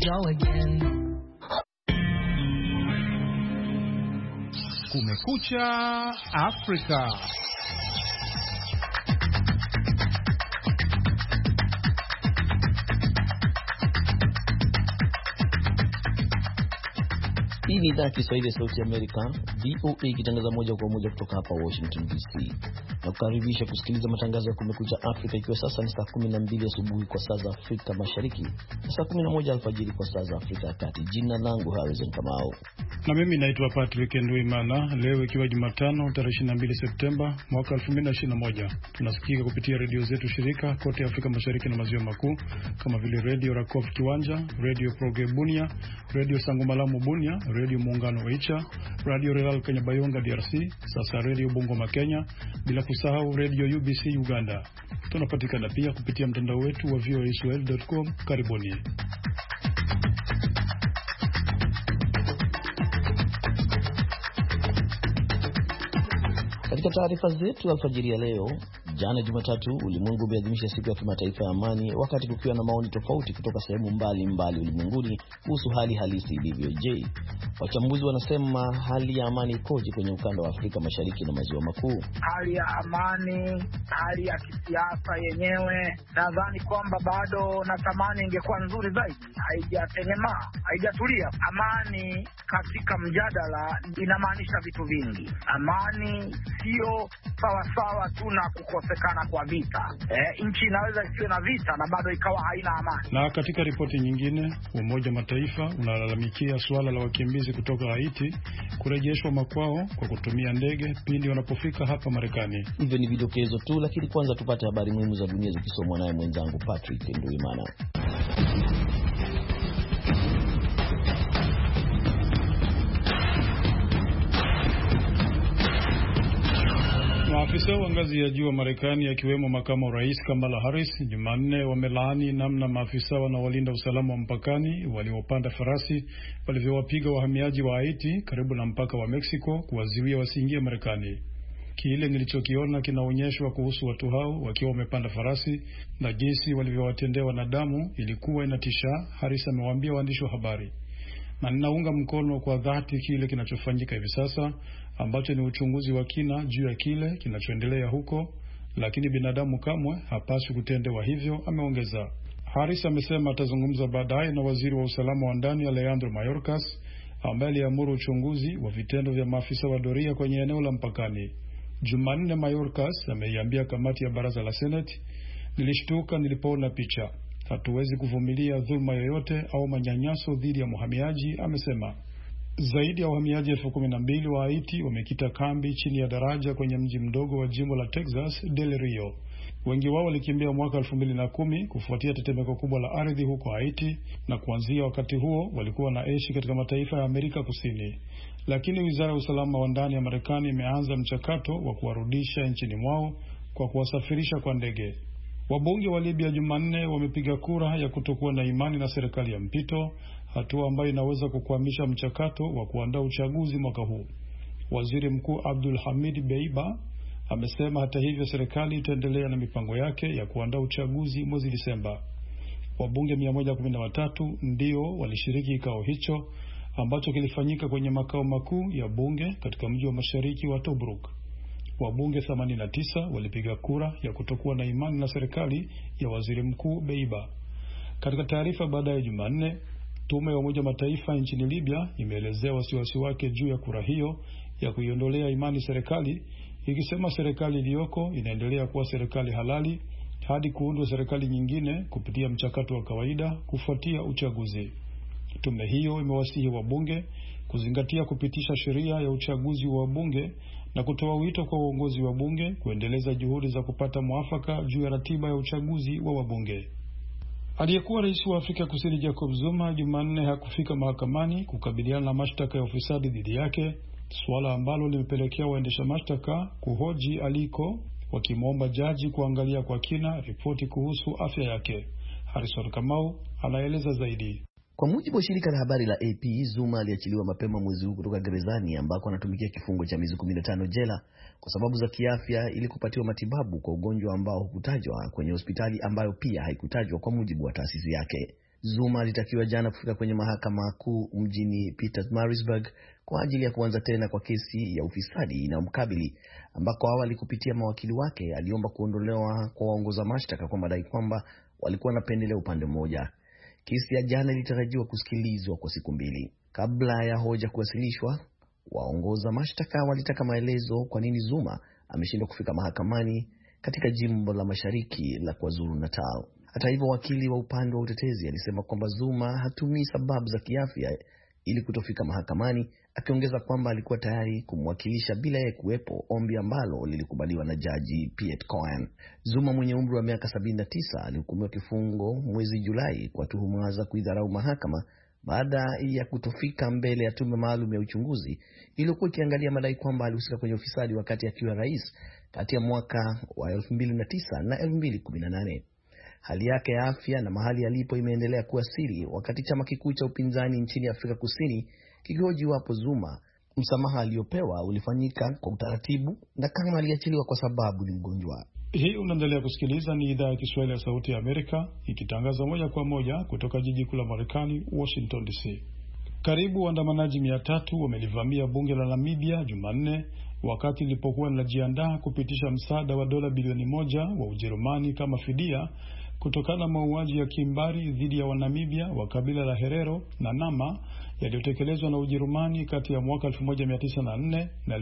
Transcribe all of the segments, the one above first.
go again. Kumekucha Afrika. Hii ni idhaa ya Kiswahili ya Sauti ya Amerika, VOA, ikitangaza moja kwa moja kutoka hapa Washington DC. Na kukaribisha kusikiliza matangazo ya Kumekucha Afrika, ikiwa sasa ni saa 12 asubuhi kwa saa za Afrika Mashariki na saa 11 alfajiri kwa saa za Afrika ya Kati. Jina langu Harrison Kamau. Na mimi naitwa Patrick Nduimana. Leo ikiwa Jumatano tarehe 22 Septemba mwaka 2021, tunasikika kupitia redio zetu shirika kote Afrika Mashariki na Maziwa Makuu kama vile Radio Rakof Kiwanja, Radio Proge Bunia, Radio Sangumalamu Bunia, Radio Muungano Oicha, Radio Real Kenya Bayonga DRC, sasa Radio Bungoma Kenya, bila kusahau Radio UBC Uganda. Tunapatikana pia kupitia mtandao wetu wa voaswahili.com. Karibuni. Katika taarifa zetu alfajiri ya leo, jana Jumatatu, ulimwengu umeadhimisha siku ya kimataifa ya amani, wakati kukiwa na maoni tofauti kutoka sehemu mbalimbali ulimwenguni kuhusu hali halisi ilivyo. Je, wachambuzi wanasema hali ya amani ikoje kwenye ukanda wa Afrika Mashariki na Maziwa Makuu? Hali ya amani, hali ya kisiasa yenyewe, nadhani kwamba bado natamani ingekuwa nzuri zaidi. Haijatengemaa, haijatulia. Amani katika mjadala inamaanisha vitu vingi. Amani sio sawasawa tu na kukosekana kwa vita. Nchi inaweza isiwe na vita na bado ikawa haina amani. Na katika ripoti nyingine, Umoja Mataifa unalalamikia suala la wakimbizi kutoka Haiti kurejeshwa makwao kwa kutumia ndege pindi wanapofika hapa Marekani. Hivyo ni vidokezo tu, lakini kwanza tupate habari muhimu za dunia zikisomwa naye mwenzangu Patrick Nduimana. Maafisa wa ngazi ya juu wa Marekani akiwemo makamu rais Kamala Harris Jumanne wamelaani namna maafisa wanaolinda usalama wa mpakani waliopanda farasi walivyowapiga wahamiaji wa Haiti karibu na mpaka wa Mexico kuwazuia wasiingie Marekani. Kile nilichokiona kinaonyeshwa kuhusu watu hao wakiwa wamepanda farasi na jinsi walivyowatendea wanadamu ilikuwa inatisha, Harris amewaambia waandishi wa habari. Na ninaunga mkono kwa dhati kile kinachofanyika hivi sasa, ambacho ni uchunguzi wa kina juu ya kile kinachoendelea huko, lakini binadamu kamwe hapaswi kutendewa hivyo, ameongeza. Harris amesema atazungumza baadaye na waziri wa usalama wa ndani Alejandro Mayorkas, ambaye aliamuru uchunguzi wa vitendo vya maafisa wa doria kwenye eneo la mpakani. Jumanne, Mayorkas ameiambia kamati ya baraza la Senate, "Nilishtuka nilipoona picha. Hatuwezi kuvumilia dhulma yoyote au manyanyaso dhidi ya wahamiaji," amesema. Zaidi ya wahamiaji 12,000 wa Haiti wamekita kambi chini ya daraja kwenye mji mdogo wa jimbo la Texas, Del Rio. Wengi wao walikimbia mwaka 2010 kufuatia tetemeko kubwa la ardhi huko Haiti, na kuanzia wakati huo walikuwa wanaishi katika mataifa ya Amerika Kusini. Lakini Wizara ya Usalama wa Ndani ya Marekani imeanza mchakato wa kuwarudisha nchini mwao kwa kuwasafirisha kwa ndege. Wabunge wa Libya Jumanne wamepiga kura ya kutokuwa na imani na serikali ya mpito, hatua ambayo inaweza kukwamisha mchakato wa kuandaa uchaguzi mwaka huu. Waziri Mkuu Abdul Hamid Beiba amesema hata hivyo serikali itaendelea na mipango yake ya kuandaa uchaguzi mwezi Disemba. Wabunge 113 ndio walishiriki kikao hicho ambacho kilifanyika kwenye makao makuu ya bunge katika mji wa mashariki wa Tobruk. Wabunge 89 walipiga kura ya kutokuwa na imani na serikali ya Waziri Mkuu Beiba. Katika taarifa baadaye Jumanne, tume ya Umoja Mataifa nchini Libya imeelezea wasiwasi wake juu ya kura hiyo ya kuiondolea imani serikali, ikisema serikali iliyoko inaendelea kuwa serikali halali hadi kuundwa serikali nyingine kupitia mchakato wa kawaida kufuatia uchaguzi. Tume hiyo imewasihi wabunge kuzingatia kupitisha sheria ya uchaguzi wa wabunge na kutoa wito kwa uongozi wa bunge kuendeleza juhudi za kupata mwafaka juu ya ratiba ya uchaguzi wa wabunge. Aliyekuwa rais wa Afrika Kusini Jacob Zuma Jumanne hakufika mahakamani kukabiliana na mashtaka ya ufisadi dhidi yake, suala ambalo limepelekea waendesha mashtaka kuhoji aliko, wakimwomba jaji kuangalia kwa kina ripoti kuhusu afya yake. Harrison Kamau anaeleza zaidi. Kwa mujibu wa shirika la habari la AP, Zuma aliachiliwa mapema mwezi huu kutoka gerezani ambako anatumikia kifungo cha miezi 15 jela kwa sababu za kiafya ili kupatiwa matibabu kwa ugonjwa ambao hukutajwa kwenye hospitali ambayo pia haikutajwa kwa mujibu wa taasisi yake. Zuma alitakiwa jana kufika kwenye mahakama kuu mjini Pietermaritzburg kwa ajili ya kuanza tena kwa kesi ya ufisadi inayomkabili, ambako awali kupitia mawakili wake aliomba kuondolewa kwa waongoza mashtaka kwa madai kwamba walikuwa wanapendelea upande mmoja. Kesi ya jana ilitarajiwa kusikilizwa kwa siku 2. Kabla ya hoja kuwasilishwa, waongoza mashtaka walitaka maelezo kwa nini Zuma ameshindwa kufika mahakamani katika jimbo la mashariki la KwaZulu-Natal. Hata hivyo, wakili wa upande wa utetezi alisema kwamba Zuma hatumii sababu za kiafya ili kutofika mahakamani, akiongeza kwamba alikuwa tayari kumwakilisha bila yeye kuwepo, ombi ambalo lilikubaliwa na jaji Piet Cohen. Zuma mwenye umri wa miaka 79 alihukumiwa kifungo mwezi Julai kwa tuhuma za kuidharau mahakama baada ya kutofika mbele ya tume maalum ya uchunguzi iliyokuwa ikiangalia madai kwamba alihusika kwenye ufisadi wakati akiwa rais kati ya mwaka wa 2009 na 2018. Hali yake ya afya na mahali alipo imeendelea kuwa siri, wakati chama kikuu cha upinzani nchini Afrika Kusini kikihoji iwapo Zuma msamaha aliopewa ulifanyika kwa utaratibu na kama aliachiliwa kwa sababu ni mgonjwa. Hii unaendelea kusikiliza, ni idhaa ya Kiswahili ya Sauti ya Amerika ikitangaza moja kwa moja kutoka jiji kuu la Marekani, Washington DC. Karibu waandamanaji 300 wamelivamia bunge la Namibia Jumanne wakati lilipokuwa linajiandaa kupitisha msaada wa dola bilioni 1 wa Ujerumani kama fidia kutokana na mauaji ya kimbari dhidi ya Wanamibia wa kabila la Herero na Nama yaliyotekelezwa na Ujerumani kati ya mwaka 1904 na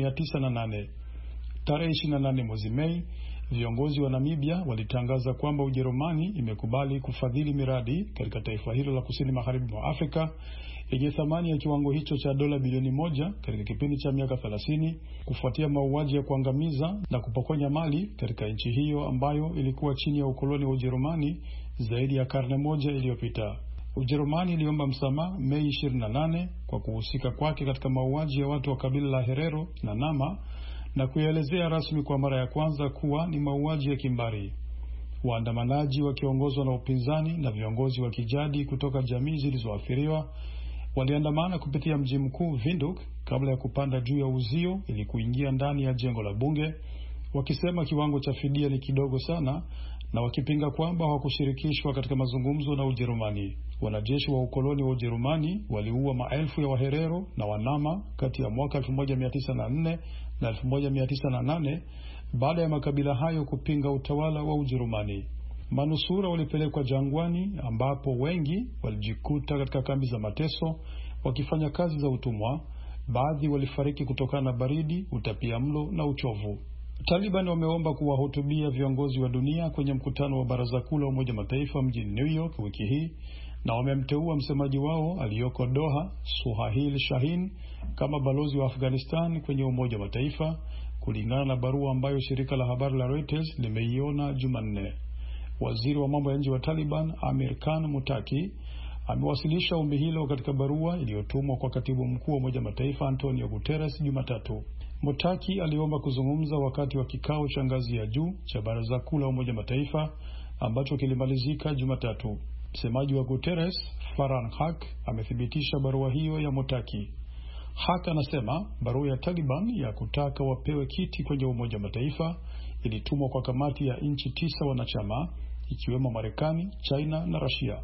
1908. Tarehe 28 mwezi Mei, viongozi wa Namibia walitangaza kwamba Ujerumani imekubali kufadhili miradi katika taifa hilo la kusini magharibi mwa Afrika yenye thamani ya kiwango hicho cha dola bilioni 1 katika kipindi cha miaka 30 kufuatia mauaji ya kuangamiza na kupokonya mali katika nchi hiyo ambayo ilikuwa chini ya ukoloni wa Ujerumani zaidi ya karne moja iliyopita. Ujerumani iliomba msamaha Mei 28 kwa kuhusika kwake katika mauaji ya watu wa kabila la Herero na Nama na kuelezea rasmi kwa mara ya kwanza kuwa ni mauaji ya kimbari. Waandamanaji wakiongozwa na upinzani na viongozi wa kijadi kutoka jamii zilizoathiriwa waliandamana kupitia mji mkuu Windhoek kabla ya kupanda juu ya uzio ili kuingia ndani ya jengo la bunge, wakisema kiwango cha fidia ni kidogo sana na wakipinga kwamba hawakushirikishwa katika mazungumzo na Ujerumani. Wanajeshi wa ukoloni wa Ujerumani waliua maelfu ya Waherero na Wanama kati ya mwaka 1904 na 1908 baada ya makabila hayo kupinga utawala wa Ujerumani. Manusura walipelekwa jangwani ambapo wengi walijikuta katika kambi za mateso wakifanya kazi za utumwa. Baadhi walifariki kutokana na baridi, utapiamlo na uchovu. Taliban wameomba kuwahutubia viongozi wa dunia kwenye mkutano wa Baraza Kuu la Umoja Mataifa mjini New York wiki hii, na wamemteua msemaji wao aliyoko Doha, Suhail Shaheen, kama balozi wa Afghanistan kwenye Umoja wa Mataifa, kulingana na barua ambayo shirika la habari la Reuters limeiona Jumanne. Waziri wa mambo ya nje wa Taliban, Amir Khan Mutaki, amewasilisha ombi hilo katika barua iliyotumwa kwa katibu mkuu wa Umoja Mataifa Antonio Guterres Jumatatu. Mutaki aliomba kuzungumza wakati wa kikao cha ngazi ya juu cha Baraza Kuu la Umoja Mataifa ambacho kilimalizika Jumatatu. Msemaji wa Guterres, Farhan Haq, amethibitisha barua hiyo ya Mutaki. Haq anasema barua ya Taliban ya kutaka wapewe kiti kwenye Umoja Mataifa ilitumwa kwa kamati ya nchi 9 wanachama ikiwemo Marekani, China na Russia.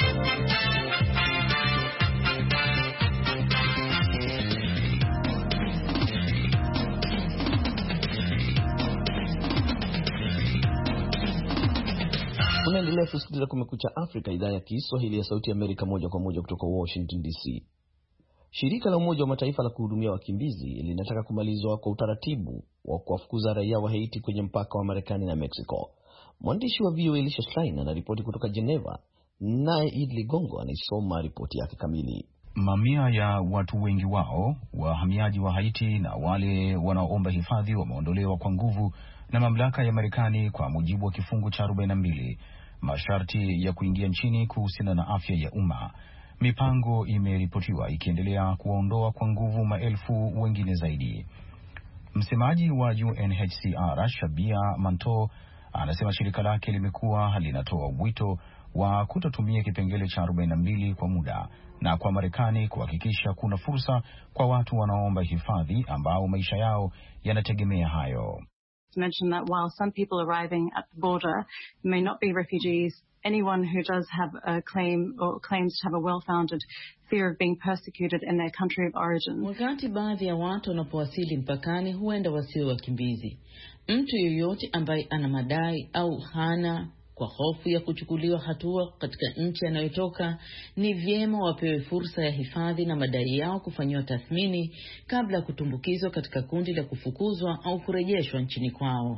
Unaendelea kusikiliza Kumekucha Afrika, idhaa ya Kiswahili ya Sauti ya Amerika, moja kwa moja kutoka Washington DC. Shirika la Umoja wa Mataifa la kuhudumia wakimbizi linataka kumalizwa kwa utaratibu wa kuwafukuza raia wa Haiti kwenye mpaka wa Marekani na Mexico. Mwandishi wa VOA Elisha Schlein anaripoti kutoka Geneva, naye Idli Ligongo anaisoma ripoti yake kamili. Mamia ya watu, wengi wao wahamiaji wa Haiti na wale wanaoomba hifadhi, wameondolewa kwa nguvu na mamlaka ya Marekani kwa mujibu wa kifungu cha 42, masharti ya kuingia nchini kuhusiana na afya ya umma. Mipango imeripotiwa ikiendelea kuwaondoa kwa nguvu maelfu wengine zaidi. Msemaji wa UNHCR Shabia Manto anasema shirika lake limekuwa linatoa wito wa kutotumia kipengele cha 42 kwa muda na kwa Marekani kuhakikisha kuna fursa kwa watu wanaoomba hifadhi ambao maisha yao yanategemea hayo. Mention that while some people arriving at the border may not be refugees anyone who does have a claim or claims to have a well-founded fear of being persecuted in their country of origin. Wakati baadhi ya watu wanapowasili mpakani huenda wasiwe wakimbizi. Mtu yoyote ambaye ana madai au hana kwa hofu ya kuchukuliwa hatua katika nchi anayotoka, ni vyema wapewe fursa ya hifadhi na madai yao kufanywa tathmini kabla ya kutumbukizwa katika kundi la kufukuzwa au kurejeshwa nchini kwao.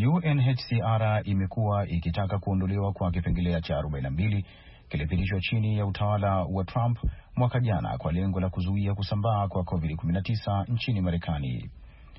UNHCR imekuwa ikitaka kuondolewa kwa kipengele cha 42 kilipitishwa chini ya utawala wa Trump mwaka jana kwa lengo la kuzuia kusambaa kwa COVID-19 nchini Marekani.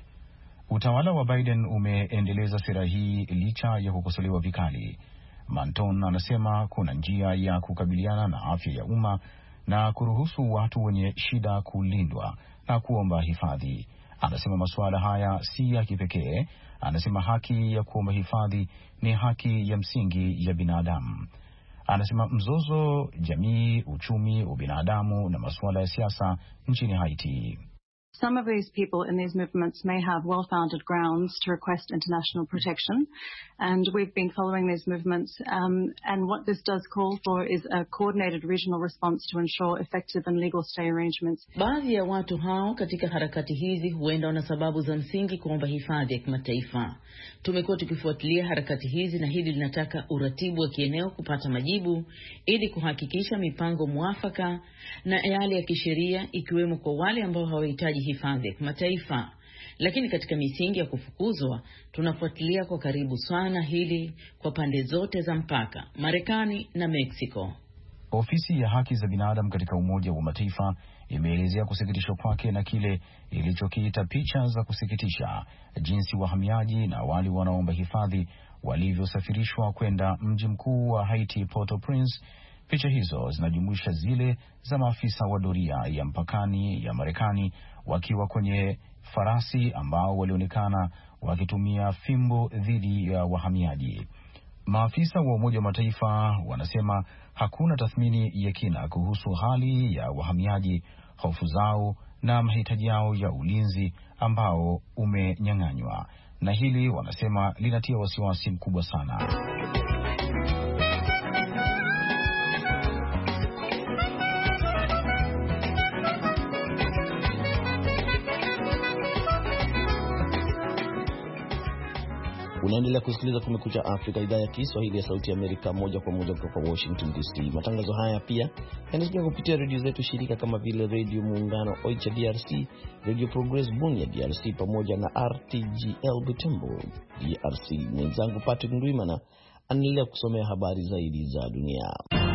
Utawala wa Biden umeendeleza sera hii licha ya kukosolewa vikali. Manton anasema kuna njia ya kukabiliana na afya ya umma na kuruhusu watu wenye shida kulindwa na kuomba hifadhi. Anasema masuala haya si ya kipekee. Anasema haki ya kuomba hifadhi ni haki ya msingi ya binadamu. Anasema mzozo, jamii, uchumi, ubinadamu na masuala ya siasa nchini Haiti. Some of these people in these movements may have well-founded grounds to request international protection, and we've been following these movements, and what this does call for is a coordinated regional response to ensure effective and legal stay arrangements. Baadhi ya watu hao katika harakati hizi huenda wana sababu za msingi kuomba hifadhi ya kimataifa. Tumekuwa tukifuatilia harakati hizi na hili linataka uratibu wa kieneo kupata majibu ili kuhakikisha mipango mwafaka na yale ya kisheria, ikiwemo kwa wale ambao hawahitaji hifadhi ya kimataifa. Lakini katika misingi ya kufukuzwa, tunafuatilia kwa karibu sana hili kwa pande zote za mpaka, Marekani na Mexico. Ofisi ya haki za binadamu katika Umoja wa Mataifa imeelezea kusikitishwa kwake na kile ilichokiita picha za kusikitisha, jinsi wahamiaji na wale wanaomba hifadhi walivyosafirishwa kwenda mji mkuu wa Haiti, Port-au-Prince. Picha hizo zinajumuisha zile za maafisa wa doria ya mpakani ya Marekani wakiwa kwenye farasi ambao walionekana wakitumia fimbo dhidi ya wahamiaji. Maafisa wa Umoja wa Mataifa wanasema hakuna tathmini ya kina kuhusu hali ya wahamiaji, hofu zao na mahitaji yao ya ulinzi ambao umenyang'anywa, na hili wanasema linatia wasiwasi mkubwa sana. Unaendelea kusikiliza Kumekucha Afrika, idhaa ya Kiswahili ya Sauti ya Amerika, moja kwa moja kutoka Washington DC. Matangazo haya pia yanasikika kupitia redio zetu shirika kama vile Radio Muungano Oicha DRC, Radio Progress Bunia DRC, pamoja na RTGL Butembo DRC. Mwenzangu Patrick Ndwimana anaendelea kusomea habari zaidi za dunia.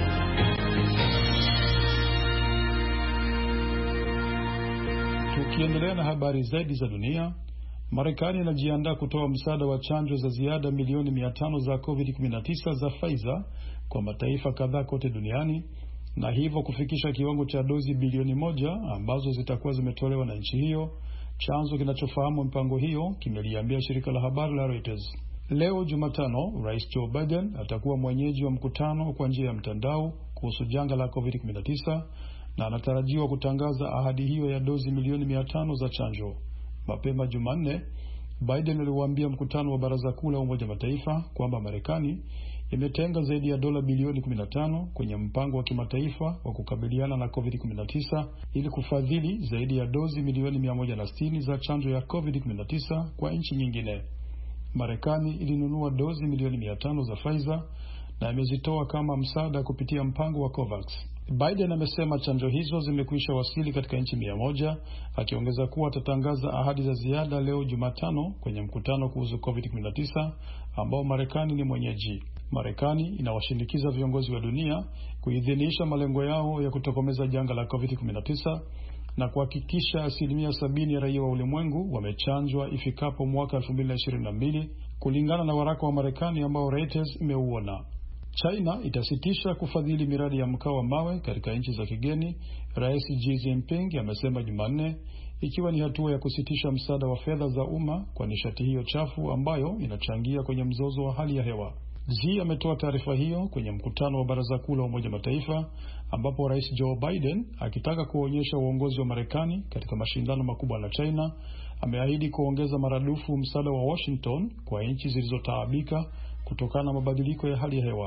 Tukiendelea na habari zaidi za dunia, Marekani inajiandaa kutoa msaada wa chanjo za ziada milioni 500 za COVID-19 za Pfizer kwa mataifa kadhaa kote duniani, na hivyo kufikisha kiwango cha dozi bilioni 1 ambazo zitakuwa zimetolewa na nchi hiyo. Chanzo kinachofahamu mpango hiyo kimeliambia shirika la habari la Reuters. Leo Jumatano, Rais Joe Biden atakuwa mwenyeji wa mkutano kwa njia ya mtandao kuhusu janga la COVID-19 na anatarajiwa kutangaza ahadi hiyo ya dozi milioni 500 za chanjo. Mapema Jumanne, Biden aliwaambia mkutano wa Baraza Kuu la Umoja Mataifa kwamba Marekani imetenga zaidi ya dola bilioni 15 kwenye mpango wa kimataifa wa kukabiliana na COVID-19 ili kufadhili zaidi ya dozi milioni 160 za chanjo ya COVID-19 kwa nchi nyingine. Marekani ilinunua dozi milioni 500 za Pfizer na imezitoa kama msaada kupitia mpango wa COVAX. Biden amesema chanjo hizo zimekwisha wasili katika nchi 100, akiongeza kuwa atatangaza ahadi za ziada leo Jumatano kwenye mkutano kuhusu COVID-19 ambao Marekani ni mwenyeji. Marekani inawashinikiza viongozi wa dunia kuidhinisha malengo yao ya kutokomeza janga la COVID-19 na kuhakikisha 70% ya raia wa ulimwengu wamechanjwa ifikapo mwaka 2022, kulingana na waraka wa Marekani ambao Reuters imeuona. China itasitisha kufadhili miradi ya mkaa wa mawe katika nchi za kigeni, Rais Xi Jinping amesema Jumanne, ikiwa ni hatua ya kusitisha msaada wa fedha za umma kwa nishati hiyo chafu ambayo inachangia kwenye mzozo wa hali ya hewa. Xi ametoa taarifa hiyo kwenye mkutano wa Baraza Kuu la Umoja Mataifa ambapo Rais Joe Biden, akitaka kuonyesha uongozi wa Marekani katika mashindano makubwa na China, ameahidi kuongeza maradufu msaada wa Washington kwa nchi zilizotaabika kutokana na mabadiliko ya hali ya hewa.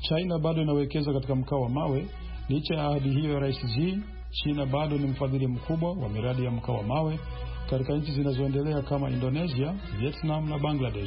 China bado inawekeza katika mkaa wa mawe. Licha ya ahadi hiyo ya Rais Xi, China bado ni mfadhili mkubwa wa miradi ya mkaa wa mawe katika nchi zinazoendelea kama Indonesia, Vietnam na Bangladesh.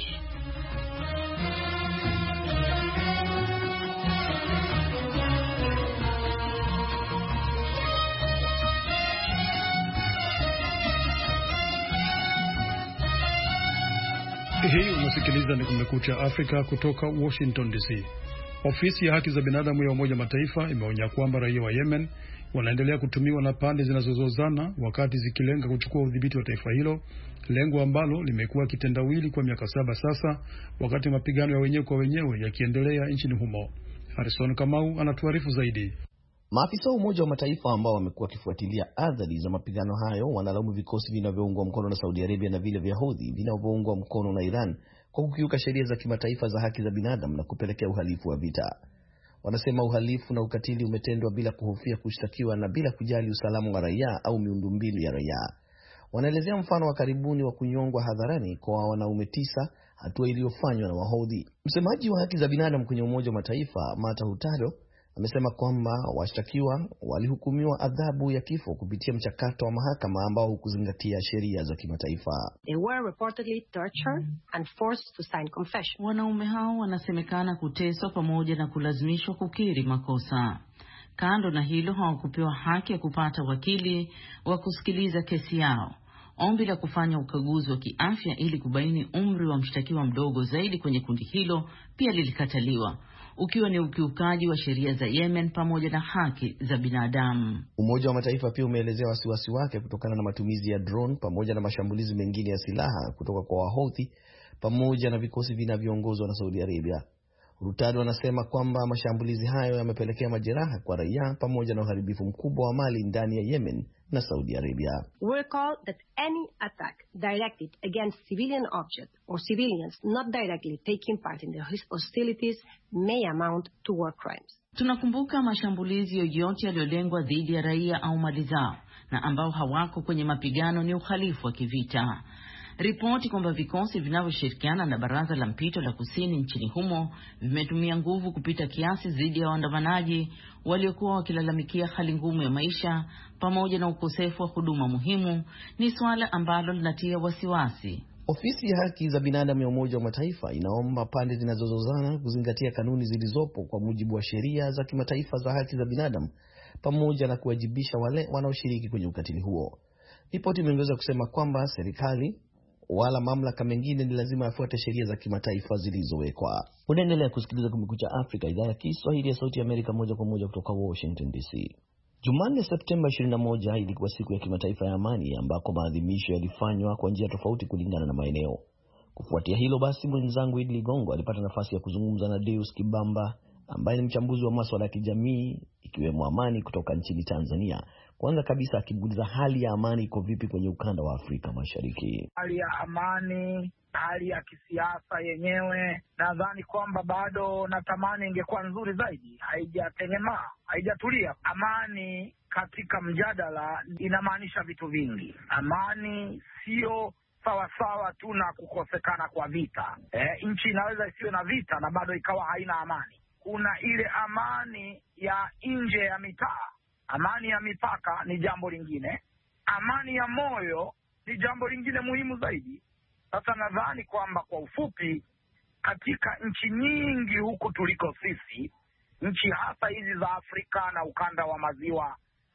Hii unasikiliza ni Kumekucha Afrika kutoka Washington DC. Ofisi ya haki za binadamu ya Umoja Mataifa imeonya kwamba raia wa Yemen wanaendelea kutumiwa na pande zinazozozana wakati zikilenga kuchukua udhibiti wa taifa hilo, lengo ambalo limekuwa kitendawili kwa miaka 7 sasa, wakati mapigano ya wenyewe kwa wenyewe yakiendelea nchini humo. Harrison Kamau anatuarifu zaidi. Maafisa wa Umoja wa Mataifa ambao wamekuwa kifuatilia athari za mapigano hayo wanalaumu vikosi vinavyoungwa mkono na Saudi Arabia na vile vya Houthi vinavyoungwa mkono na Iran kwa kukiuka sheria za kimataifa za haki za binadamu na kupelekea uhalifu wa vita. Wanasema uhalifu na ukatili umetendwa bila kuhofia kushtakiwa na bila kujali usalama wa raia au miundombinu ya raia. Wanaelezea mfano wa karibuni wa kunyongwa hadharani kwa wanaume 9, hatua iliyofanywa na Wahouthi. Msemaji wa haki za binadamu kwenye Umoja wa Mataifa, Mata Hutalo, amesema kwamba washtakiwa walihukumiwa adhabu ya kifo kupitia mchakato wa mahakama ambao hukuzingatia sheria za kimataifa. They were reportedly tortured and forced to sign confession. Wanaume hao wanasemekana kuteswa pamoja na kulazimishwa kukiri makosa. Kando na hilo, hawakupewa haki ya kupata wakili wa kusikiliza kesi yao. Ombi la kufanya ukaguzi wa kiafya ili kubaini umri wa mshtakiwa mdogo zaidi kwenye kundi hilo pia lilikataliwa, ukiwa ni ukiukaji wa sheria za Yemen pamoja na haki za binadamu. Umoja wa Mataifa pia umeelezea wasiwasi wake kutokana na matumizi ya drone pamoja na mashambulizi mengine ya silaha kutoka kwa Wahouthi pamoja na vikosi vinavyoongozwa na Saudi Arabia. Rutado anasema kwamba mashambulizi hayo yamepelekea majeraha kwa raia pamoja na uharibifu mkubwa wa mali ndani ya Yemen na Saudi Arabia. We call that any attack directed against civilian objects or civilians not directly taking part in the hostilities may amount to war crimes. Tunakumbuka mashambulizi yoyote yaliyolengwa dhidi ya raia au mali zao na ambao hawako kwenye mapigano ni uhalifu wa kivita. Ripoti kwamba vikosi vinavyoshirikiana na Baraza la Mpito la Kusini nchini humo vimetumia nguvu kupita kiasi dhidi ya waandamanaji waliokuwa wakilalamikia hali ngumu ya maisha pamoja na ukosefu wa huduma muhimu ni swala ambalo linatia wasiwasi. Ofisi ya haki za binadamu ya Umoja wa Mataifa inaomba pande zinazozozana kuzingatia kanuni zilizopo kwa mujibu wa sheria za kimataifa za haki za binadamu pamoja na kuwajibisha wale wanaoshiriki kwenye ukatili huo. Ripoti imeongeza kusema kwamba serikali wala mamlaka mengine ni lazima yafuate sheria za kimataifa zilizowekwa. Unaendelea kusikiliza Kumekucha Afrika, idhaa ya Kiswahili ya Sauti ya Amerika, moja kwa moja kutoka Washington DC. Jumanne Septemba 21 ilikuwa siku ya kimataifa ya amani ambako maadhimisho yalifanywa kwa njia tofauti kulingana na maeneo. Kufuatia hilo basi, mwenzangu Idli Gongo alipata nafasi ya kuzungumza na Deus Kibamba ambaye ni mchambuzi wa masuala ya kijamii ikiwemo amani kutoka nchini Tanzania. Kwanza kabisa akimuuliza hali ya amani iko vipi kwenye ukanda wa Afrika Mashariki. Hali ya amani, hali ya kisiasa yenyewe, nadhani kwamba bado natamani ingekuwa nzuri zaidi. Haijatengemaa, haijatulia. Amani katika mjadala inamaanisha vitu vingi. Amani sio sawasawa tu na kukosekana kwa vita. Nchi inaweza isiwe na vita na bado ikawa haina amani. Kuna ile amani ya nje ya mitaa. Amani ya mipaka ni jambo lingine. Amani ya moyo ni jambo lingine muhimu zaidi. Sasa nadhani kwamba kwa ufupi, katika nchi nyingi huku tuliko sisi, nchi hasa hizi za Afrika na ukanda wa maziwa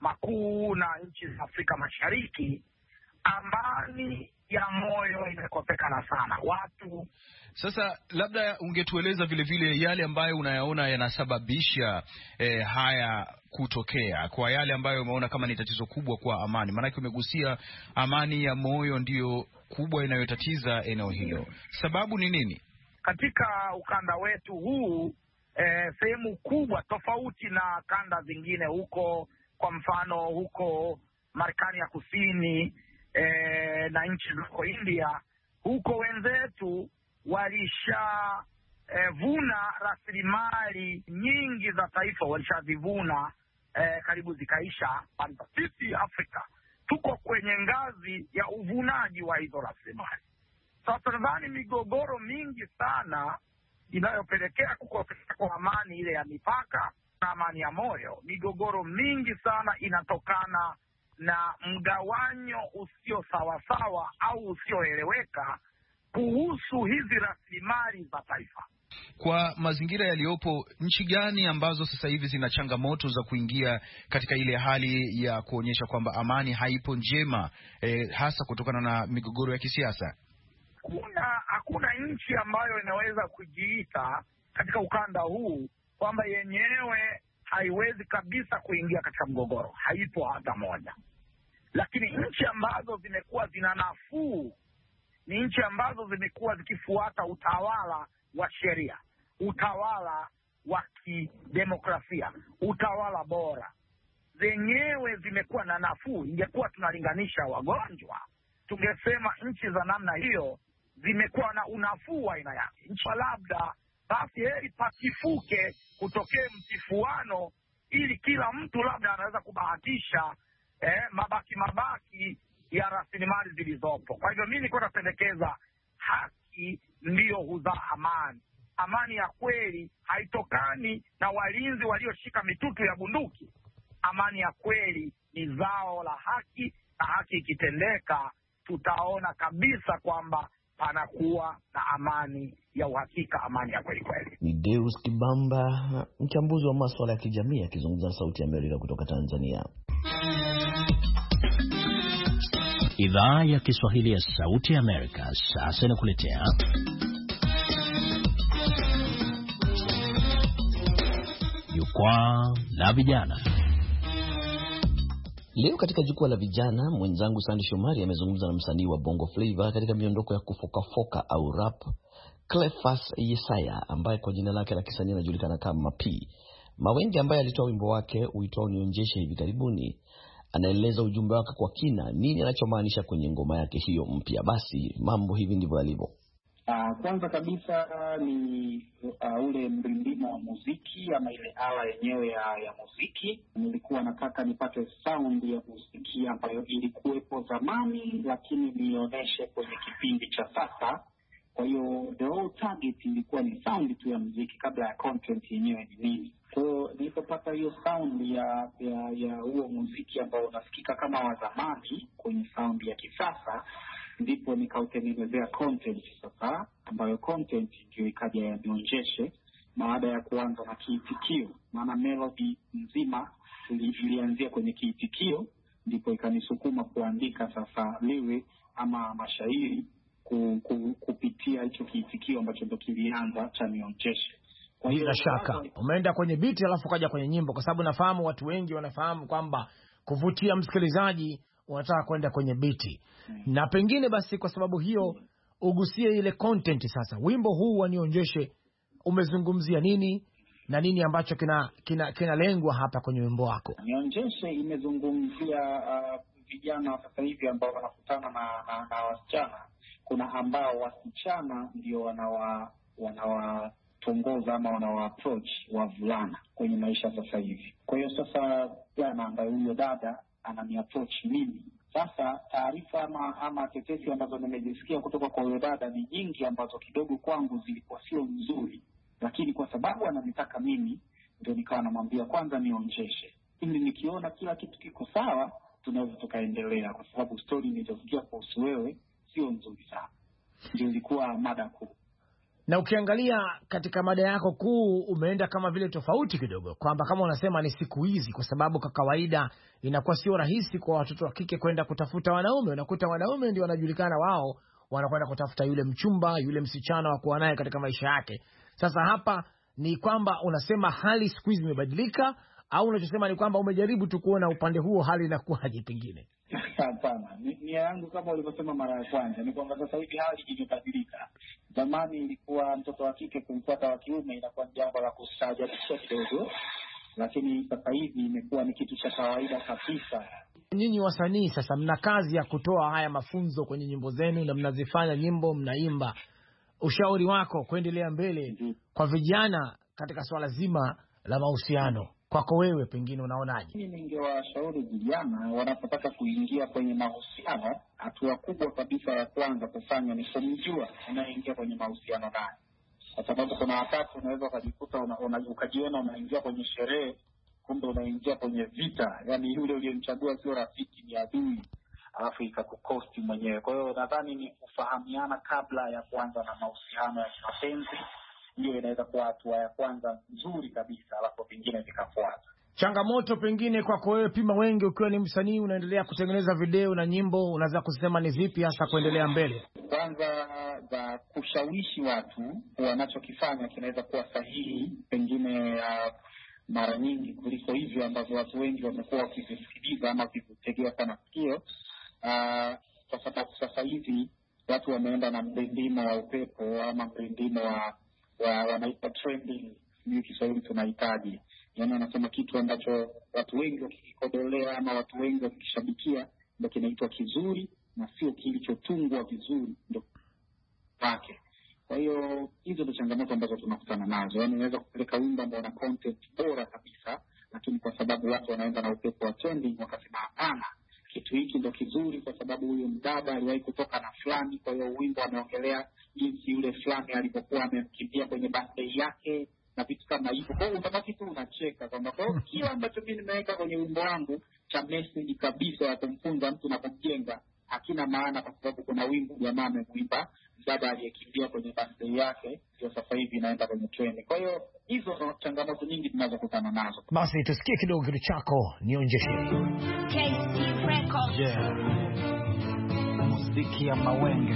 makuu na nchi za Afrika Mashariki, amani ya moyo imekosekana sana watu. Sasa labda ungetueleza vile vile yale ambayo unayaona yanasababisha haya kutokea, kwa yale ambayo umeona kama ni tatizo kubwa kwa amani. Maana umegusia amani ya moyo ndiyo kubwa inayotatiza eneo hilo. Sababu ni nini? Katika ukanda wetu huu sehemu kubwa tofauti na kanda zingine huko, kwa mfano huko Marekani ya Kusini na nchi za India, huko wenzetu walishavuna rasilimali nyingi za taifa, walishazivuna karibu zikaisha. Sisi Afrika tuko kwenye ngazi ya uvunaji wa hizo rasilimali. Sasa nadhani migogoro mingi sana inayopelekea kukosekana kwa amani ile ya mipaka na amani ya moyo. Migogoro mingi sana inatokana na mgawanyo usio sawasawa au usioeleweka kuhusu hizi rasilimali za taifa. Kwa mazingira yaliyopo, nchi gani ambazo sasa hivi zina changamoto za kuingia katika ile hali ya kuonyesha kwamba amani haipo njema, hasa kutokana na migogoro ya kisiasa? Hakuna nchi ambayo inaweza kujiita katika ukanda huu kwamba yenyewe haiwezi kabisa kuingia katika mgogoro. Haipo hata moja. Lakini nchi ambazo zimekuwa zina nafuu ni nchi ambazo zimekuwa zikifuata utawala wa sheria, utawala wa kidemokrasia, utawala bora. Zenyewe zimekuwa na nafuu. Ingekuwa tunalinganisha wagonjwa, tungesema nchi za namna hiyo zimekuwa na unafuu wa aina yake. Nchi labda basi heri pasifuke, kutokee mtifuano, ili kila mtu labda anaweza kubahatisha mabaki ya rasilimali zilizopo. Kwa hivyo mimi niko napendekeza haki ndiyo huzaa amani. Amani ya kweli haitokani na walinzi walioshika mitutu ya bunduki. Amani ya kweli ni zao la haki, na haki ikitendeka tutaona kabisa kwamba panakuwa na amani ya uhakika, amani ya kweli kweli. Ni Deus Kibamba, mchambuzi wa masuala ya kijamii, akizungumza na Sauti ya Amerika kutoka Tanzania. Idhaa ya Kiswahili ya Sauti ya Amerika sasa inakuletea Jukwaa la Vijana. Leo katika Jukwaa la Vijana, mwenzangu Sandy Shomari amezungumza na msanii wa Bongo Flava katika miondoko ya kufokafoka au rap, Cleophas Yesaya, ambaye kwa jina lake la kisanii anajulikana kama P. Mawenge, ambaye alitoa wimbo wake uitwao Nionjeshe hivi karibuni, anaeleza ujumbe wake kwa kina, nini anachomaanisha kwenye ngoma yake hiyo mpya. Basi mambo hivi ndivyo yalivyo. Kwanza kabisa ni ule mrindimo wa muziki ama ile ala yenyewe ya muziki. Nilikuwa nataka nipate sound ya muziki ambayo ilikuwepo zamani lakini nionyeshe kwenye kipindi cha sasa. Kwa hiyo the whole target ilikuwa ni sound tu ya muziki kabla ya content yenyewe ni nini. Kwa hiyo nilipopata hiyo sound ya huo muziki ambao unasikika kama wa zamani kwenye sound ya kisasa, ndipo nikautengenezea content sasa, ambayo content ndio ikaja ya Nionjeshe baada ya kuanza na kiitikio. Maana melody nzima ilianzia kwenye kiitikio, ndipo ikanisukuma kuandika sasa liwe ama mashairi kupitia hicho kiitikio ambacho ndio kilianza cha Nionjeshe. Kwa hiyo bila shaka umeenda kwenye beat alafu kaja kwenye nyimbo, kwa sababu nafahamu watu wengi wanafahamu kwamba kuvutia msikilizaji unataka kwenda kwenye beat. Na pengine basi kwa sababu hiyo ugusie ile content sasa. Wimbo huu wa Nionjeshe umezungumzia nini na nini ambacho kinalengwa hapa kwenye wimbo wako? Nionjeshe imezungumzia vijana sasa hivi ambao wanakutana na wasichana. Kuna ambao wasichana ndio wanawatongoza ama wanawa-approach wavulana kwenye maisha sasa hivi. Kwa hiyo sasa jana ambaye huyo dada anani-approach mimi. Sasa taarifa ama tetesi ambazo nimejisikia kutoka kwa huyo dada ni nyingi, ambazo kidogo kwangu zilikuwa sio nzuri, lakini kwa sababu ananitaka mimi ndio nikawa namwambia kwanza Nionjeshe, ili nikiona kila kitu kiko sawa tunaweza tukaendelea, kwa sababu story nilizosikia kuhusu wewe sio nzuri sana. Ndio ilikuwa mada kuu. Na ukiangalia katika mada yako kuu umeenda kama vile tofauti kidogo, kwamba kama unasema ni siku hizi, kwa sababu kwa kawaida inakuwa sio rahisi kwa watoto wa kike kwenda kutafuta wanaume. Unakuta wanaume ndio wanajulikana, wao wanakwenda kutafuta yule mchumba, yule msichana wa kuwa naye katika maisha yake. Sasa hapa ni kwamba unasema hali siku hizi imebadilika, au unachosema ni kwamba umejaribu tu kuona upande huo hali inakuwaje pengine? Hapana, nia yangu kama ulivyosema mara ya kwanza ni kwamba sasa hivi hali imebadilika. Zamani ilikuwa mtoto wa kike kumfuata wa kiume inakuwa jambo la kustaajabisha kidogo, lakini sasa hivi imekuwa ni kitu cha kawaida kabisa. Nyinyi wasanii sasa mna kazi ya kutoa haya mafunzo kwenye nyimbo zenu na mnazifanya nyimbo, mnaimba. Ushauri wako kuendelea mbele kwa vijana katika swala zima la mahusiano, kwako wewe pengine unaonaje? Mimi ningewashauri vijana wanapotaka kuingia kwenye mahusiano, hatua kubwa kabisa ya kwanza kufanya ni kumjua anayeingia kwenye mahusiano naye. kwa sababu kuna wakati unaweza ukajikuta ukajiona unaingia kwenye sherehe, kumbe unaingia kwenye vita. Yani yule uliyemchagua sio rafiki, ni adui, alafu ikakukosti mwenyewe. Kwa hiyo nadhani ni kufahamiana kabla ya kuanza na mahusiano ya mapenzi. Hiyo inaweza kuwa hatua ya kwanza nzuri kabisa, alafu vingine vikafuata. Changamoto pengine kwako wewe Pima Wenge, ukiwa ni msanii unaendelea kutengeneza video na nyimbo, unaweza kusema ni zipi hasa kuendelea mbele? Kwanza za kushawishi watu wanachokifanya kinaweza kuwa sahihi, pengine mara nyingi kuliko hivyo ambavyo watu wengi wamekuwa wakivisikiliza ama wakivitegea sana sikio. Kwa sababu sasa hivi watu wameenda na mrindimo wa upepo ama mrindimo wa wanaita trending, ni Kiswahili tunahitaji. Yaani wanasema kitu ambacho watu wengi wakikodolea ama watu wengi wakishabikia ndio kinaitwa kizuri, na sio kilichotungwa vizuri ndio pake. Kwa hiyo hizo ndio changamoto ambazo tunakutana nazo. Yaani unaweza kupeleka wimbo ambao una content bora kabisa, lakini kwa sababu watu wanaenda na upepo wa trending wakasema hapana, kitu hiki ndio kizuri kwa sababu huyu mdada aliwahi kutoka na fulani, kwa hiyo wimbo anaongelea jinsi yule fulani alipokuwa amemkimbia kwenye birthday yake na vitu kama hivyo. Kwa hiyo utabaki tu unacheka kwamba kwa kila ambacho mimi nimeweka kwenye wimbo wangu cha message kabisa ya kumfunza mtu na kumjenga hakina maana, kwa sababu kuna wimbo jamaa amemwimba dada aliyekimbia kwenye birthday yake, ndio sasa hivi inaenda kwenye trend. Kwa hiyo hizo ndo changamoto nyingi tunazokutana nazo. Basi tusikie kidogo kitu chako nionjeshe. KC Records. Yeah. Muziki ya Mawenge.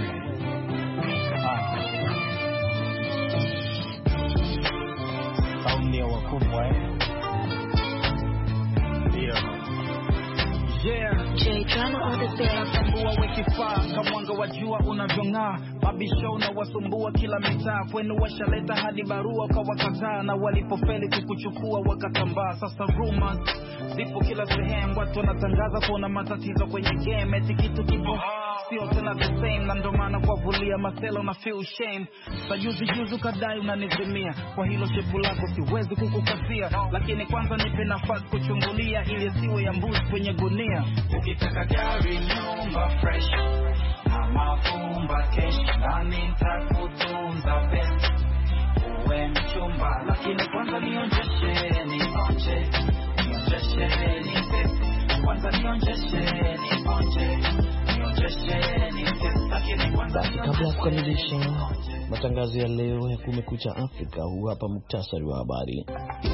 Saundi ya wakubwa Tambua wekifaa kamwanga wajua unavyong'aa, mabisho unawasumbua kila mitaa, kwenu washaleta hadi barua kwa wakataa, na walipofeli kukuchukua wakatambaa. Sasa rumors zipo kila sehemu, watu wanatangaza kuna matatizo kwenye game, eti kitu kipo sio tena the same, na ndo maana kwa vulia masela una feel shame. Sajuzi ukadai unanizimia, kwa hilo shepu lako siwezi kukukasia, lakini kwanza nipe nafasi kuchungulia ili siwe ya mbuzi kwenye gunia. Ukitaka gari nyumba fresh na mafumba kesh, nani nitakutunza best uwe mchumba, lakini kwanza nionjeshe kwanza nionjeshe Basi kabla ya kukamilisha matangazo ya leo ya Kumekucha Afrika, huu hapa muktasari wa habari.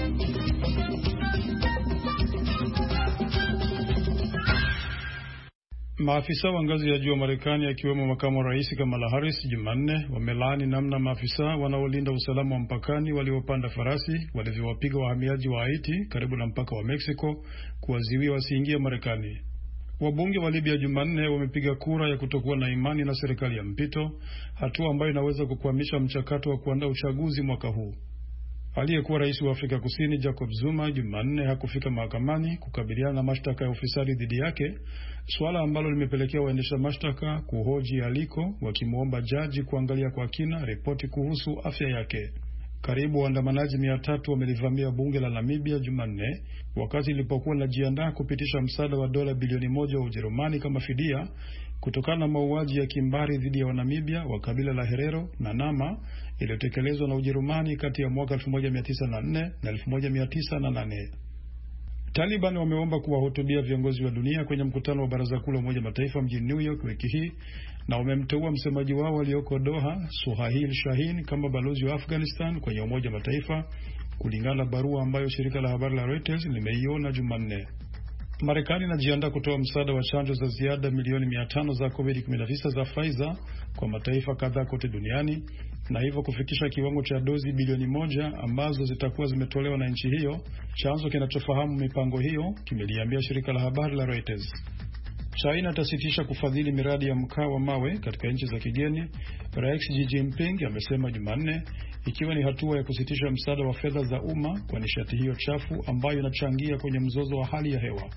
Maafisa wa ngazi ya juu wa Marekani akiwemo makamu wa rais Kamala Harris Jumanne wamelaani namna maafisa wanaolinda usalama wa mpakani waliopanda farasi walivyowapiga wahamiaji wa Haiti karibu na mpaka wa Mexico kuwaziwia wasiingie Marekani. Wabunge wa Libya Jumanne wamepiga kura ya kutokuwa na imani na serikali ya mpito, hatua ambayo inaweza kukwamisha mchakato wa kuandaa uchaguzi mwaka huu. Aliyekuwa rais wa Afrika Kusini Jacob Zuma Jumanne hakufika mahakamani kukabiliana na mashtaka ya ufisadi dhidi yake, swala ambalo limepelekea waendesha mashtaka kuhoji aliko, wakimuomba jaji kuangalia kwa kina ripoti kuhusu afya yake. Karibu waandamanaji 300 wamelivamia bunge la Namibia Jumanne wakati lilipokuwa linajiandaa kupitisha msaada wa dola bilioni 1 wa Ujerumani kama fidia kutokana na mauaji ya kimbari dhidi ya Wanamibia wa kabila la Herero na Nama iliyotekelezwa na Ujerumani kati ya mwaka 1904 na 1908. Taliban wameomba kuwahutubia viongozi wa dunia kwenye mkutano wa Baraza Kuu la Umoja Mataifa mjini New York wiki hii, na wamemteua msemaji wao aliyoko Doha, Suhail Shahin, kama balozi wa Afghanistan kwenye Umoja Mataifa, kulingana na barua ambayo shirika la habari la Reuters limeiona Jumanne. Marekani inajiandaa kutoa msaada wa chanjo za ziada milioni 500 za COVID-19 za Pfizer kwa mataifa kadhaa kote duniani, na hivyo kufikisha kiwango cha dozi bilioni 1 ambazo zitakuwa zimetolewa na nchi hiyo. Chanzo kinachofahamu mipango hiyo kimeliambia shirika la habari la Reuters. China itasitisha kufadhili miradi ya mkaa wa mawe katika nchi za kigeni, Rais Xi Jinping amesema Jumanne, ikiwa ni hatua ya kusitisha msaada wa fedha za umma kwa nishati hiyo chafu ambayo inachangia kwenye mzozo wa hali ya hewa.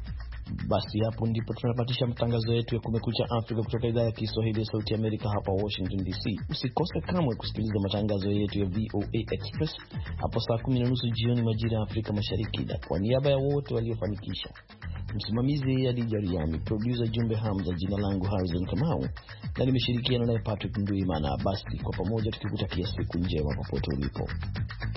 Basi hapo ndipo tunapatisha matangazo yetu ya Kumekucha Afrika kutoka idhaa ya Kiswahili ya Sauti ya Amerika hapa Washington DC. Usikose kamwe kusikiliza matangazo yetu ya VOA Express hapo saa 10:30 jioni majira ya Afrika Mashariki. Na kwa niaba ya wote waliofanikisha, msimamizi Adija Riami, producer Jumbe Hamza, jina langu Harrison Kamau na nimeshirikiana naye Patrick Ndwimana. Basi kwa pamoja tukikutakia siku njema popote ulipo.